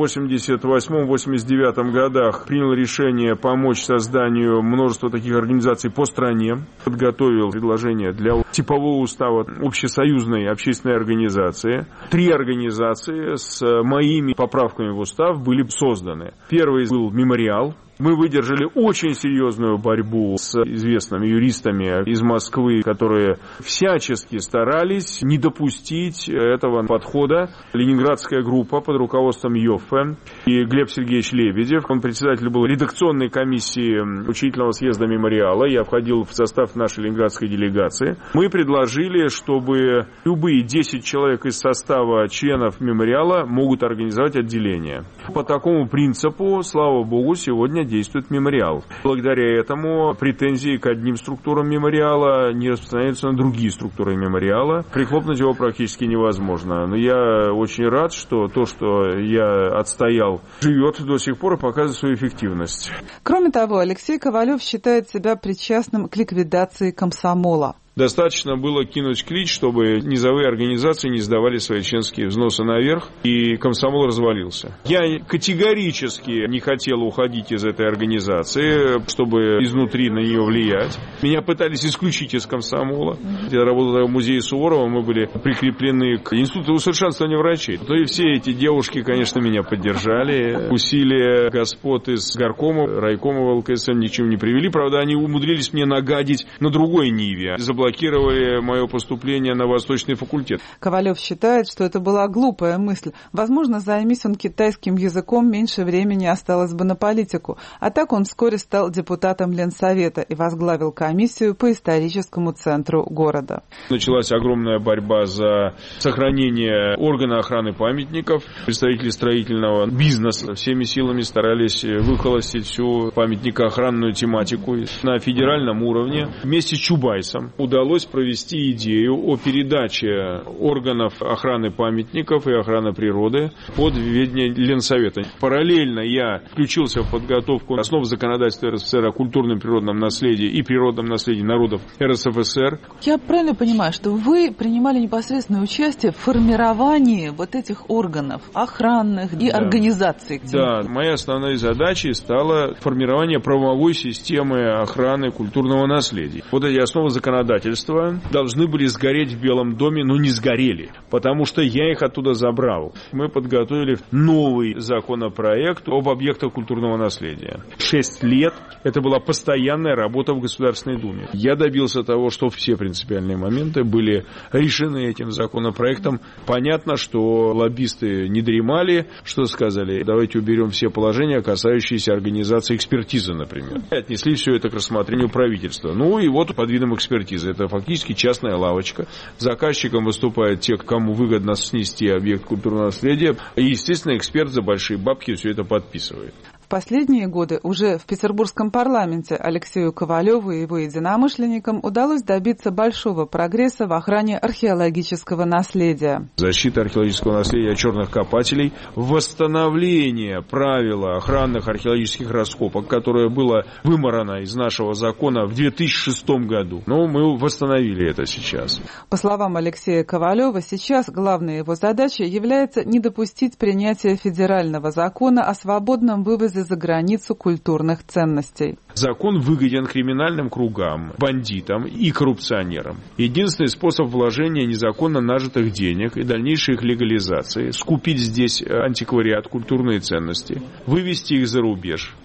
88-89 годах принял решение помочь созданию множества таких организаций по стране. Подготовил предложение для типового устава общесоюзной общественной организации. 3 организации с моими поправками в устав были созданы. Первый был «Мемориал». Мы выдержали очень серьезную борьбу с известными юристами из Москвы, которые всячески старались не допустить этого подхода. Ленинградская группа под руководством Йоффе и Глеб Сергеевич Лебедев. Он председатель был редакционной комиссии учительного съезда «Мемориала». Я входил в состав нашей ленинградской делегации. Мы предложили, чтобы любые 10 человек из состава членов «Мемориала» могут организовать отделение. По такому принципу, слава богу, сегодня действует «Мемориал». Благодаря этому претензии к одним структурам «Мемориала» не распространяются на другие структуры «Мемориала». Прихлопнуть его практически невозможно. Но я очень рад, что то, что я отстоял, живет до сих пор и показывает свою эффективность. Кроме того, Алексей Ковалев считает себя причастным к ликвидации комсомола. Достаточно было кинуть клич, чтобы низовые организации не сдавали свои членские взносы наверх, и комсомол развалился. Я категорически не хотел уходить из этой организации, чтобы изнутри на нее влиять. Меня пытались исключить из комсомола. Я работал в музее Суворова, мы были прикреплены к Институту усовершенствования врачей. То и все эти девушки, конечно, меня поддержали. Усилия господ из горкома, райкома ЛКСМ ни к чему не привели. Правда, они умудрились мне нагадить на другой ниве. Заблокировали мое поступление на Восточный факультет. Ковалев считает, что это была глупая мысль. Возможно, займись он китайским языком, меньше времени осталось бы на политику. А так он вскоре стал депутатом Ленсовета и возглавил комиссию по историческому центру города. Началась огромная борьба за сохранение органа охраны памятников. Представители строительного бизнеса всеми силами старались выхолостить всю памятникоохранную тематику на федеральном уровне. Вместе с Чубайсом удалось провести идею о передаче органов охраны памятников и охраны природы под ведение Ленсовета. Параллельно я включился в подготовку основ законодательства РСФСР о культурном природном наследии и природном наследии народов РСФСР. Я правильно понимаю, что вы принимали непосредственное участие в формировании вот этих органов охранных и организаций? Да, моей основной задачей стало формирование правовой системы охраны культурного наследия. Вот эти основы законодательства должны были сгореть в Белом доме, но не сгорели, потому что я их оттуда забрал. Мы подготовили новый законопроект об объектах культурного наследия. 6 лет это была постоянная работа в Государственной Думе. Я добился того, что все принципиальные моменты были решены этим законопроектом. Понятно, что лоббисты не дремали, что сказали, давайте уберем все положения, касающиеся организации экспертизы, например. И отнесли все это к рассмотрению правительства. Ну и вот под видом экспертизы. Это фактически частная лавочка. Заказчиком выступают те, кому выгодно снести объект культурного наследия. И, естественно, эксперт за большие бабки все это подписывает. В последние годы уже в Петербургском парламенте Алексею Ковалеву и его единомышленникам удалось добиться большого прогресса в охране археологического наследия. Защита археологического наследия черных копателей, восстановление правила охранных археологических раскопок, которое было выморано из нашего закона в 2006 году. Но мы восстановили это сейчас. По словам Алексея Ковалева, сейчас главной его задачей является не допустить принятия федерального закона о свободном вывозе за границу культурных ценностей. Закон выгоден криминальным кругам, бандитам и коррупционерам. Единственный способ вложения незаконно нажитых денег и дальнейшей их легализации – скупить здесь антиквариат, культурные ценности, вывести их за рубеж,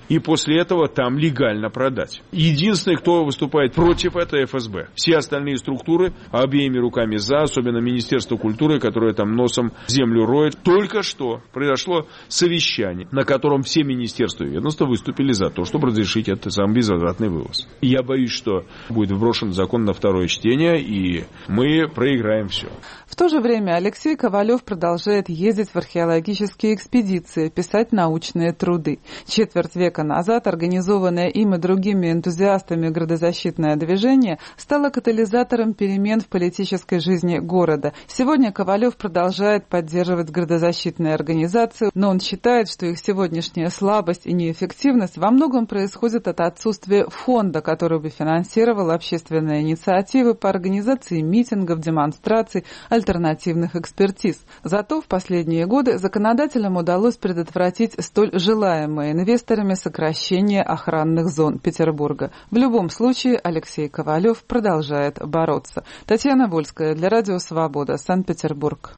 и после этого там легально продать. Единственный, кто выступает против, это ФСБ. Все остальные структуры обеими руками за, особенно Министерство культуры, которое там носом землю роет. Только что произошло совещание, на котором все министерства и ведомства выступили за то, чтобы разрешить этот сам безвозвратный вывоз. И я боюсь, что будет вброшен закон на второе чтение, и мы проиграем все. В то же время Алексей Ковалев продолжает ездить в археологические экспедиции, писать научные труды. Четверть века назад организованное им и другими энтузиастами градозащитное движение стало катализатором перемен в политической жизни города. Сегодня Ковалев продолжает поддерживать градозащитные организации, но он считает, что их сегодняшняя слабость и неэффективность во многом происходит от отсутствия фонда, который бы финансировал общественные инициативы по организации митингов, демонстраций, альтернативных экспертиз. Зато в последние годы законодателям удалось предотвратить столь желаемое инвесторами сокращение охранных зон Петербурга. В любом случае Алексей Ковалев продолжает бороться. Татьяна Вольская для Радио Свобода, Санкт-Петербург.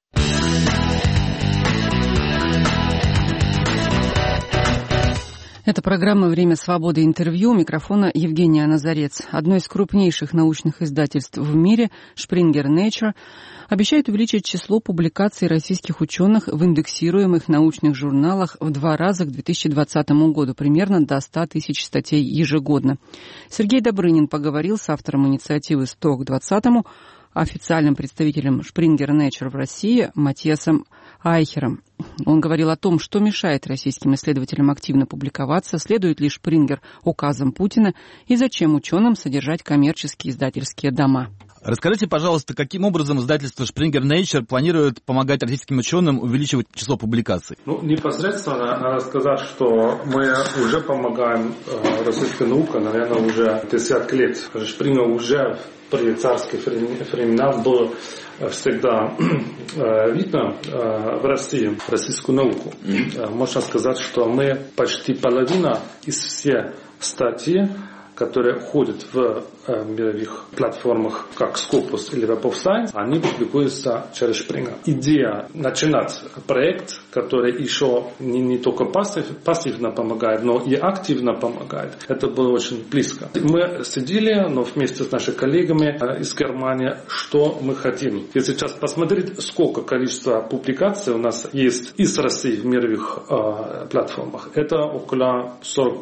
Это программа «Время свободы. Интервью». У микрофона Евгения Назарец. Одно из крупнейших научных издательств в мире, Springer Nature, обещает увеличить число публикаций российских ученых в индексируемых научных журналах в 2 раза к 2020 году, примерно до 100 тысяч статей ежегодно. Сергей Добрынин поговорил с автором инициативы «100 к 20-му», официальным представителем Springer Nature в России Матиасом Айхером. Он говорил о том, что мешает российским исследователям активно публиковаться, следует ли Springer указам Путина и зачем ученым содержать коммерческие издательские дома. Расскажите, пожалуйста, каким образом издательство Springer Nature планирует помогать российским ученым увеличивать число публикаций? Непосредственно надо сказать, что мы уже помогаем российской науке, наверное, уже 50 лет. Springer уже при царских временах был всегда видно в России российскую науку. Можно сказать, что мы почти половина из всех статей, которые ходят в мировых платформах, как Scopus или Web of Science, они публикуются через Springer. Идея начинать проект, который еще не только пассивно помогает, но и активно помогает, это было очень близко. Мы сидели, но вместе с нашими коллегами из Германии, что мы хотим. Если сейчас посмотреть, сколько количества публикаций у нас есть из России в мировых платформах, это около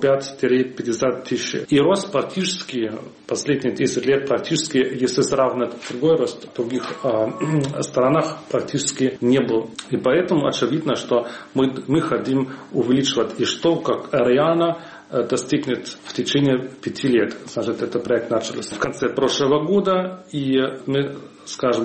45-50 тысяч. И рост практически последние 10 лет практически, если сравнивать другой рост в других странах, практически не был. И поэтому очевидно, что мы хотим увеличивать, и что, как Ариана достигнет в течение 5 лет. Значит, этот проект начался в конце прошлого года, и мы скажем,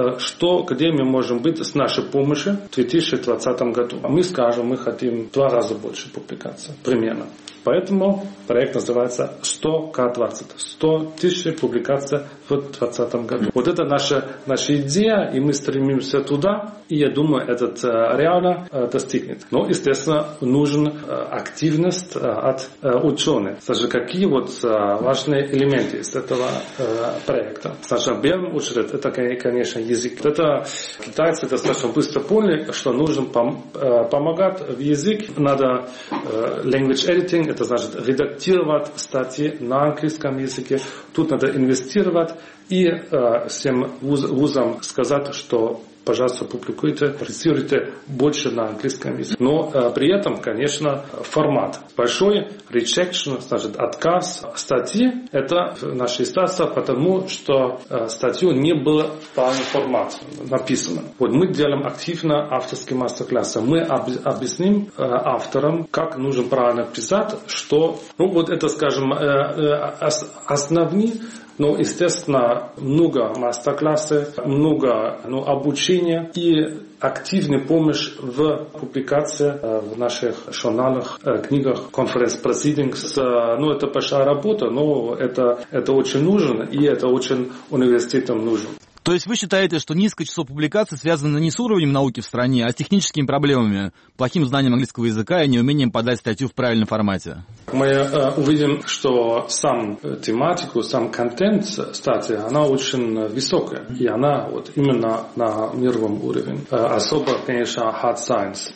где мы можем быть с нашей помощью в 2020 году. Мы скажем, мы хотим 2 раза больше публикаций, примерно. Поэтому проект называется 100К20. 100 тысяч публикаций в 2020 году. Вот это наша идея, и мы стремимся туда, и я думаю, этот реально достигнет. Но, естественно, нужна активность от ученых. Значит, какие важные элементы из этого проекта? Значит, в первую очередь, это, конечно, язык. Это китайцы достаточно быстро поняли, что нужно помогать в язык. Надо language editing, это значит редактировать статьи на английском языке. Тут надо инвестировать и всем вузам сказать, что пожалуйста, публикуйте, редактируйте больше на английском языке. Но при этом, конечно, формат. Большой rejection, значит, отказ статьи, это наше издательство, потому что статью не было в правильном формате написано. Вот мы делаем активно авторские мастер-классы. Мы объясним авторам, как нужно правильно писать, что, это, скажем, основные. Но, естественно, много мастер-классов, много обучения и активная помощь в публикации в наших журналах, книгах, конференц-процидингс. Это большая работа, но это очень нужно, и это очень университетам нужно. То есть вы считаете, что низкое число публикаций связано не с уровнем науки в стране, а с техническими проблемами, плохим знанием английского языка и неумением подать статью в правильном формате? Мы увидим, что сам тематику, сам контент статьи, она очень высокая. И она вот именно на мировом уровне. Особо, конечно, hard science,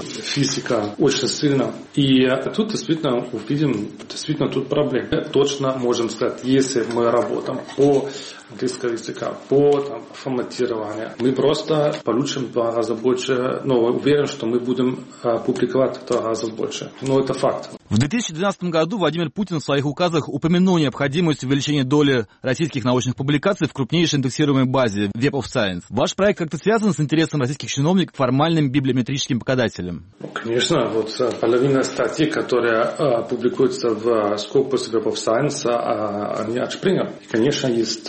физика очень сильно. И тут действительно увидим, тут проблемы. Точно можем сказать, если мы работаем по английского языка, по форматированию, мы просто получим в 2 раза больше, но уверен, что мы будем публиковать в 2 раза больше. Но это факт. В 2012 году Владимир Путин в своих указах упомянул необходимость увеличения доли российских научных публикаций в крупнейшей индексируемой базе Web of Science. Ваш проект как-то связан с интересом российских чиновников к формальным библиометрическим показателям? Конечно, вот половина статей, которые публикуются в Scopus Web of Science, они от Springer. И, конечно, есть,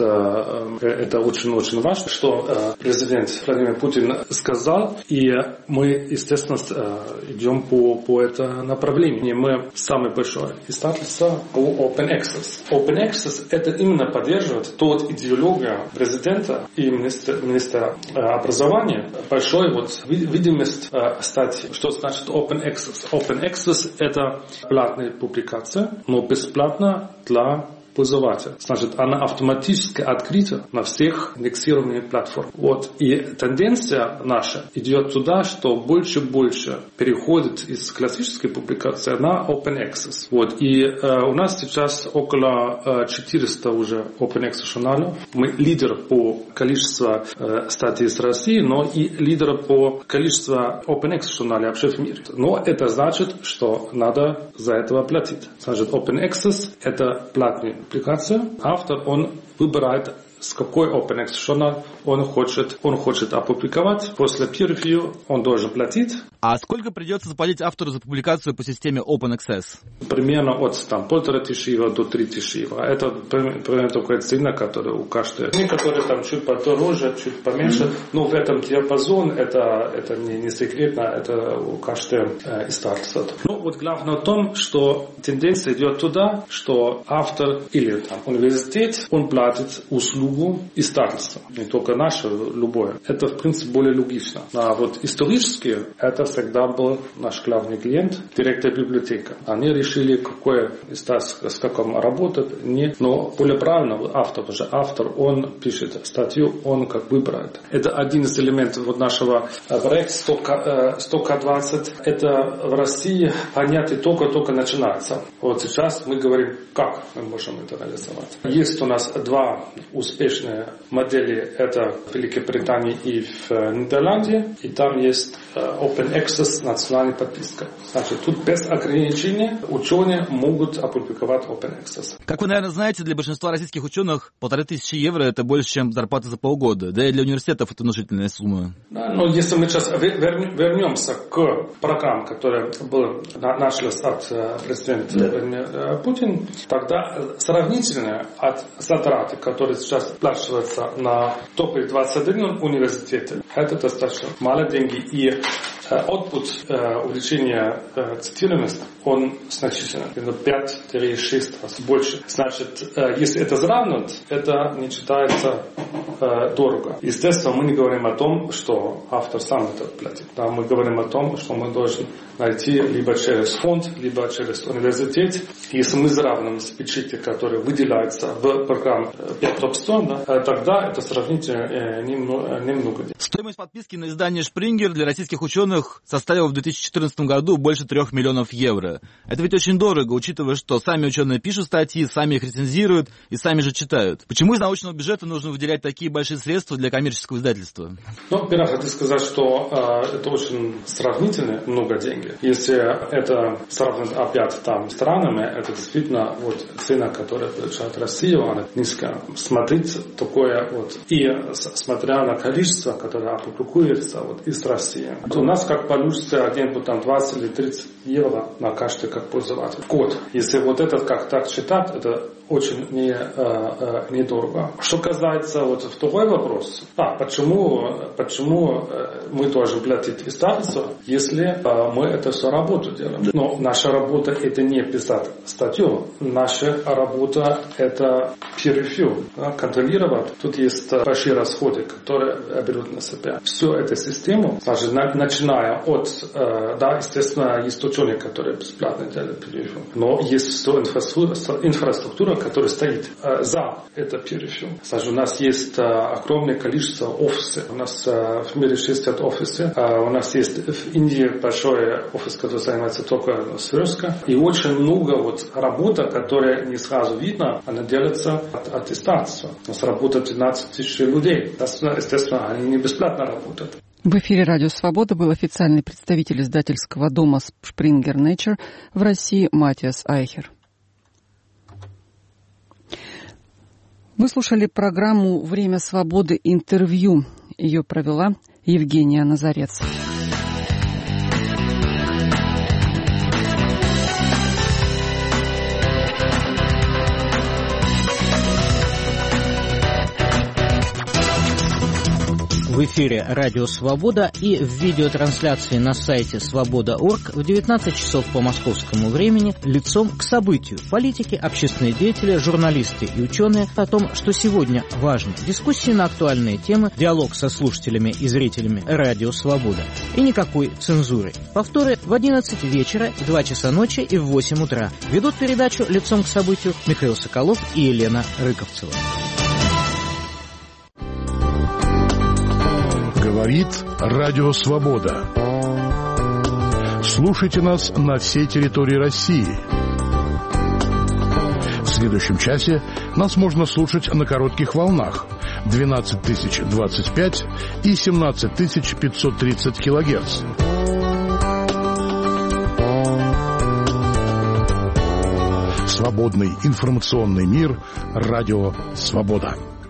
это очень-очень важно, что президент Владимир Путин сказал, и мы, естественно, идем по этому направлению. Мы самое большое издательство по Open Access. Open Access это именно поддерживает тот идеологию президента и министра образования. Большой видимость статьи. Что значит Open Access? Open Access это платная публикация, но бесплатно для пользователя. Значит, она автоматически открыта на всех индексируемых платформах. И тенденция наша идет туда, что больше и больше переходит из классической публикации на Open Access. И у нас сейчас около 400 уже Open Access журналов. Мы лидер по количеству статей из России, но и лидер по количеству Open Access журналов вообще в мире. Но это значит, что надо за это платить. Значит, Open Access это платный публикация. Автор, он выбирает, с какой Open Access журнал он хочет опубликовать. После peer review он должен платить. А сколько придется заплатить автору за публикацию по системе Open Access? Примерно от 1500 евро до 3000 евро. Это примерно такая цена, которая у каждой. Некоторые там чуть подороже, чуть поменьше. Но в этом диапазоне это не секретно, это у каждой издательства. Главное в том, что тенденция идет туда, что автор или университет, он платит услугу издательства. Не только наше, любое. Это, в принципе, более логично. А исторически это всегда был наш главный клиент, директор библиотеки. Они решили, какое издательство, с каким работать. Но более правильно, автор, он пишет статью, он выбирает. Это один из элементов нашего проекта 100К20. Это в России понятие только начинается. Сейчас мы говорим, как мы можем это реализовать. Есть у нас 2 успешные модели. Это в Великобритании и в Нидерланде. И там есть Open Access, национальная подписка. Значит, тут без ограничения ученые могут опубликовать Open Access. Как вы, наверное, знаете, для большинства российских ученых 1500 евро это больше, чем зарплата за полгода. Да и для университетов это внушительная сумма. Да, но если мы сейчас вернемся к программе, которая началась от президента Владимира Путина, тогда сравнительно от затраты, которые сейчас сплачиваются на топ-21 университете, это достаточно мало деньги. И output увеличения цитируемости, он значительно, 5-6 раз больше. Значит, если это сравнивать, это не считается дорого. Естественно, мы не говорим о том, что автор сам это платит. Да, мы говорим о том, что мы должны найти либо через фонд, либо через университет. Если мы сравним с бюджетом, который выделяется в программе Top 100, тогда это сравнительно немного. Стоимость подписки на издание Springer для российских ученых составила в 2014 году больше 3 миллионов евро. Это ведь очень дорого, учитывая, что сами ученые пишут статьи, сами их рецензируют и сами же читают. Почему из научного бюджета нужно выделять такие большие средства для коммерческого издательства? Во-первых, хочу сказать, что это очень сравнительно много денег. Если это сравнивать опять странами, это действительно цена, которая получает Россия, она низкая. Смотрите такое и смотря на количество, которое опубликуется из России. У нас как получится где-то 20 или 30 евро на каждый пользователь в год. Если этот как так считать, это очень недорого. Что касается вот второй вопрос, почему мы должны платить издательство, если мы это все работу делаем? Но наша работа это не писать статью, наша работа это peer review, контролировать. Тут есть большие расходы, которые берут на себя. Всю эту систему, значит, начиная от, естественно, есть ученые, которые бесплатно делают peer review, но есть все инфраструктура, которая стоит за это peer review. Значит, у нас есть огромное количество офисов. У нас в мире 60 офисов. У нас есть в Индии большой офис, который занимается только сверсткой. И очень много работы, которая не сразу видно, она делается от издательства. У нас работает 12 тысяч людей. Естественно, они не бесплатно работают. В эфире «Радио Свобода» был официальный представитель издательского дома Springer Nature в России Матиас Айхер. Вы слушали программу «Время свободы. Интервью». Ее провела Евгения Назарец. В эфире «Радио Свобода» и в видеотрансляции на сайте свобода.орг в 19 часов по московскому времени лицом к событию. Политики, общественные деятели, журналисты и ученые о том, что сегодня важно. Дискуссии на актуальные темы, диалог со слушателями и зрителями «Радио Свобода». И никакой цензуры. Повторы в 11 вечера, в 2 часа ночи и в 8 утра. Ведут передачу лицом к событию Михаил Соколов и Елена Рыковцева. Говорит Радио Свобода. Слушайте нас на всей территории России. В следующем часе нас можно слушать на коротких волнах 12025 и 17530 килогерц. Свободный информационный мир. Радио Свобода.